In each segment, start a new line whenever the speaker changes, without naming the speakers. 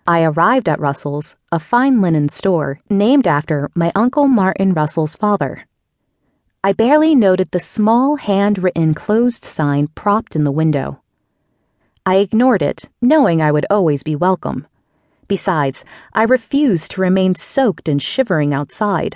I arrived at Russell's, a fine linen store named after my Uncle Martin Russell's father. I barely noted the small handwritten closed sign propped in the window. I ignored it, knowing I would always be welcome. Besides, I refused to remain soaked and shivering outside.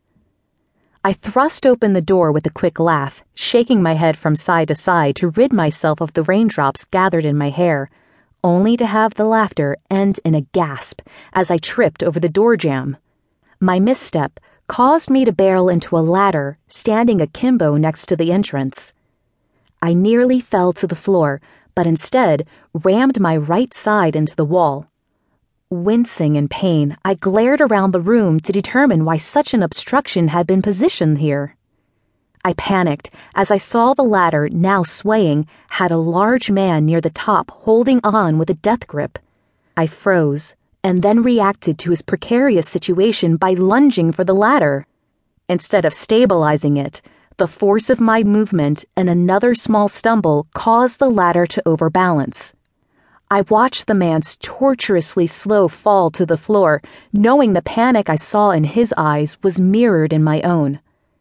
I thrust open the door with a quick laugh, shaking my head from side to side to rid myself of the raindrops gathered in my hair, only to have the laughter end in a gasp as I tripped over the door jamb. My misstep caused me to barrel into a ladder standing akimbo next to the entrance. I nearly fell to the floor, but instead rammed my right side into the wall. Wincing in pain, I glared around the room to determine why such an obstruction had been positioned here. I panicked as I saw the ladder, now swaying, had a large man near the top holding on with a death grip. I froze, and then reacted to his precarious situation by lunging for the ladder. Instead of stabilizing it, the force of my movement and another small stumble caused the ladder to overbalance. I watched the man's torturously slow fall to the floor, knowing the panic I saw in his eyes was mirrored in my own.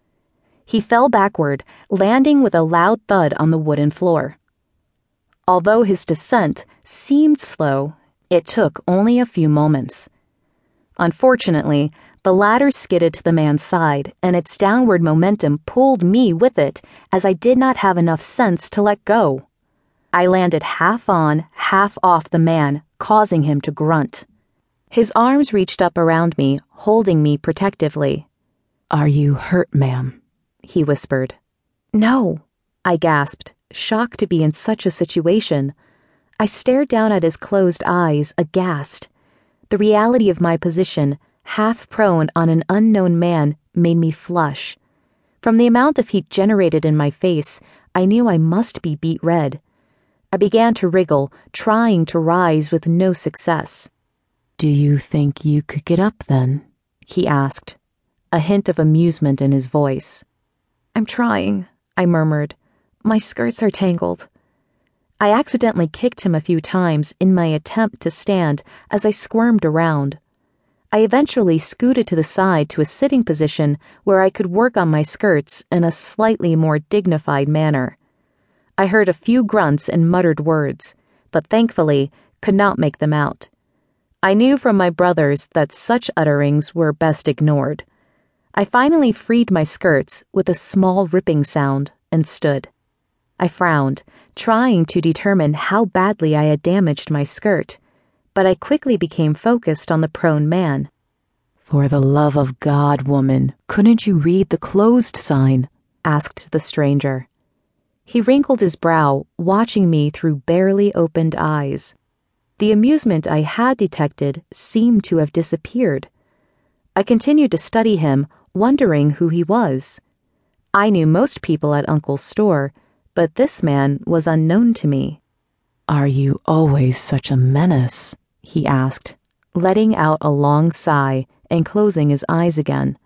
He fell backward, landing with a loud thud on the wooden floor. Although his descent seemed slow, it took only a few moments. Unfortunately, the ladder skidded to the man's side, and its downward momentum pulled me with it, as I did not have enough sense to let go. I landed half on, half off the man, causing him to grunt. His arms reached up around me, holding me protectively.
"Are you hurt, ma'am?"
he whispered. "No," I gasped, shocked to be in such a situation. I stared down at his closed eyes, aghast. The reality of my position, half prone on an unknown man, made me flush. From the amount of heat generated in my face, I knew I must be beet red. I began to wriggle, trying to rise with no success.
"Do you think you could get up then?"
he asked, a hint of amusement in his voice. "I'm trying," I murmured. "My skirts are tangled." I accidentally kicked him a few times in my attempt to stand as I squirmed around. I eventually scooted to the side to a sitting position where I could work on my skirts in a slightly more dignified manner. I heard a few grunts and muttered words, but thankfully could not make them out. I knew from my brothers that such utterings were best ignored. I finally freed my skirts with a small ripping sound and stood. I frowned, trying to determine how badly I had damaged my skirt, but I quickly became focused on the prone man.
"For the love of God, woman, couldn't you read the closed sign?"
asked the stranger. He wrinkled his brow, watching me through barely opened eyes. The amusement I had detected seemed to have disappeared. I continued to study him, wondering who he was. I knew most people at Uncle's store, but this man was unknown to me.
"Are you always such a menace?"
he asked, letting out a long sigh and closing his eyes again.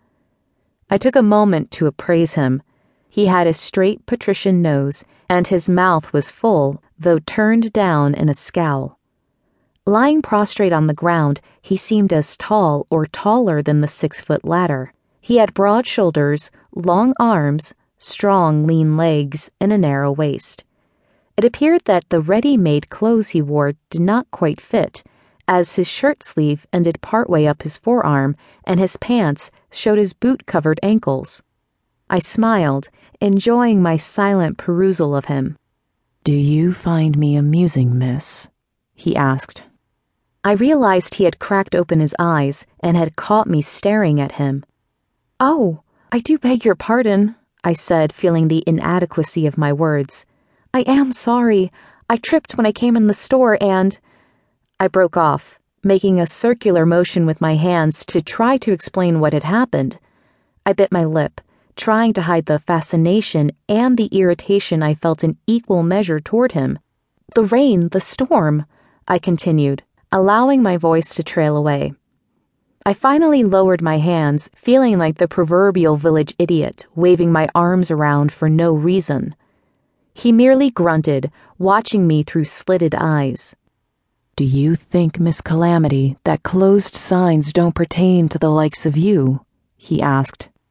I took a moment to appraise him. He had a straight patrician nose, and his mouth was full, though turned down in a scowl. Lying prostrate on the ground, he seemed as tall or taller than the 6-foot ladder. He had broad shoulders, long arms, strong, lean legs, and a narrow waist. It appeared that the ready-made clothes he wore did not quite fit, as his shirt sleeve ended partway up his forearm, and his pants showed his boot-covered ankles. I smiled, enjoying my silent perusal of him.
"Do you find me amusing, miss?" he asked.
I realized he had cracked open his eyes and had caught me staring at him. "Oh, I do beg your pardon," I said, feeling the inadequacy of my words. "I am sorry. I tripped when I came in the store and—" I broke off, making a circular motion with my hands to try to explain what had happened. I bit my lip, trying to hide the fascination and the irritation I felt in equal measure toward him. "The rain, the storm," I continued, allowing my voice to trail away. I finally lowered my hands, feeling like the proverbial village idiot, waving my arms around for no reason. He merely grunted, watching me through slitted eyes.
Do you think, Miss Calamity, that closed signs don't pertain to the likes of you? He asked.